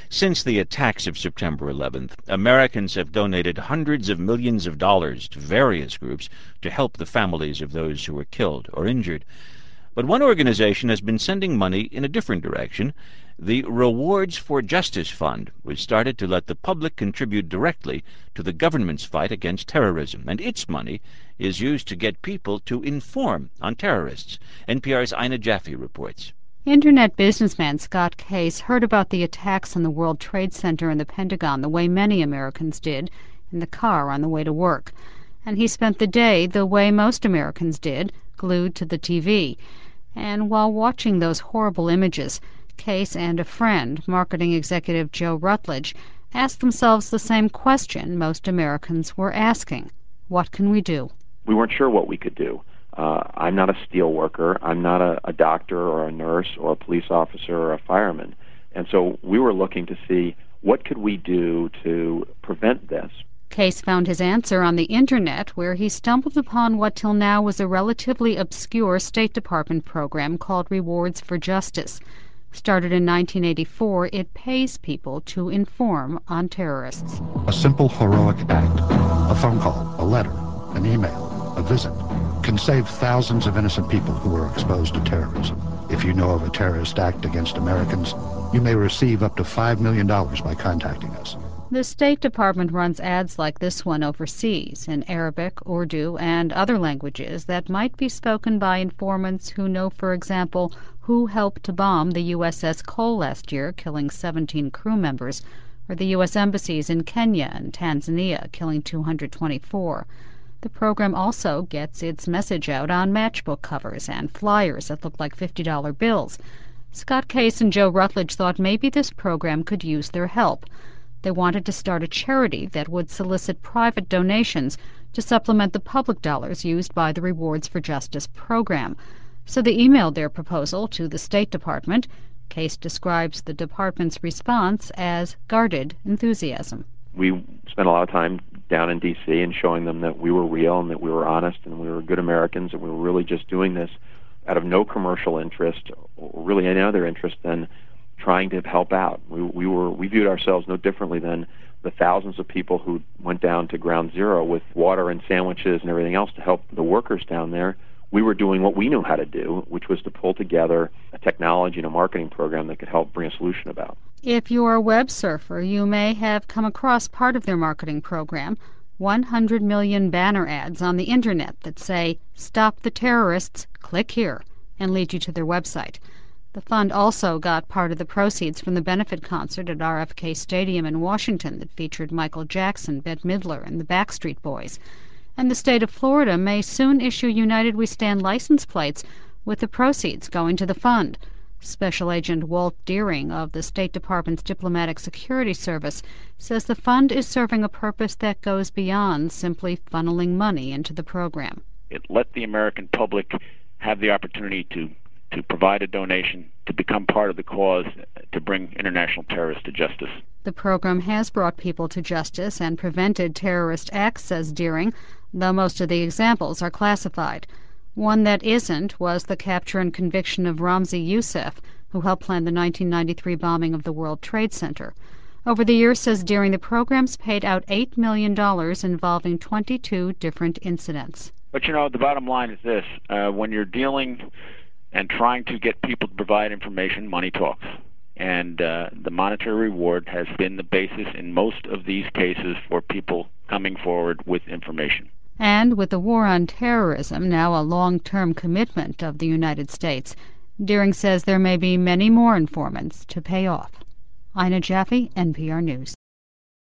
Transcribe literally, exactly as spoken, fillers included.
Since the attacks of September eleventh, Americans have donated hundreds of millions of dollars to various groups to help the families of those who were killed or injured. But one organization has been sending money in a different direction. The Rewards for Justice Fund was started to let the public contribute directly to the government's fight against terrorism, and its money is used to get people to inform on terrorists. N P R's Ina Jaffe reports. Internet businessman Scott Case heard about the attacks on the World Trade Center and the Pentagon the way many Americans did, in the car on the way to work. And he spent the day the way most Americans did, glued to the T V. And while watching those horrible images, Case and a friend, marketing executive Joe Rutledge, asked themselves the same question most Americans were asking. What can we do? We weren't sure what we could do. Uh, I'm not a steel worker. I'm not a, a doctor or a nurse or a police officer or a fireman. And so we were looking to see what could we do to prevent this. Case found his answer on the Internet, where he stumbled upon what till now was a relatively obscure State Department program called Rewards for Justice. Started in nineteen eighty-four, it pays people to inform on terrorists. A simple heroic act, a phone call, a letter, an email, a visit, can save thousands of innocent people who are exposed to terrorism. If you know of a terrorist act against Americans, you may receive up to five million dollars by contacting us. The State Department runs ads like this one overseas in Arabic, Urdu, and other languages that might be spoken by informants who know, for example, who helped to bomb the U S S Cole last year, killing seventeen crew members, or the U S embassies in Kenya and Tanzania, killing two hundred twenty-four. The program also gets its message out on matchbook covers and flyers that look like fifty dollar bills. Scott Case and Joe Rutledge thought maybe this program could use their help. They wanted to start a charity that would solicit private donations to supplement the public dollars used by the Rewards for Justice program. So they emailed their proposal to the State Department. Case describes the department's response as guarded enthusiasm. We spent a lot of time down in D C and showing them that we were real and that we were honest and we were good Americans and we were really just doing this out of no commercial interest or really any other interest than trying to help out. We, we were we viewed ourselves no differently than the thousands of people who went down to Ground Zero with water and sandwiches and everything else to help the workers down there. We were doing what we knew how to do, which was to pull together a technology and a marketing program that could help bring a solution about. If you're a web surfer, you may have come across part of their marketing program, one hundred million banner ads on the Internet that say, "Stop the terrorists, click here," and lead you to their website. The fund also got part of the proceeds from the benefit concert at R F K Stadium in Washington that featured Michael Jackson, Bette Midler, and the Backstreet Boys. And the state of Florida may soon issue United We Stand license plates with the proceeds going to the fund. Special Agent Walt Deering of the State Department's Diplomatic Security Service says the fund is serving a purpose that goes beyond simply funneling money into the program. It let the American public have the opportunity to to provide a donation, to become part of the cause, to bring international terrorists to justice. The program has brought people to justice and prevented terrorist acts, says Deering, though most of the examples are classified. One that isn't was the capture and conviction of Ramzi Youssef, who helped plan the nineteen ninety-three bombing of the World Trade Center. Over the years, says Deering, the program's paid out eight million dollars involving twenty-two different incidents. But, you know, the bottom line is this. Uh, when you're dealing and trying to get people to provide information, money talks. And uh, the monetary reward has been the basis in most of these cases for people coming forward with information. And with the war on terrorism now a long-term commitment of the United States, Deering says there may be many more informants to pay off. Ina Jaffe, N P R News.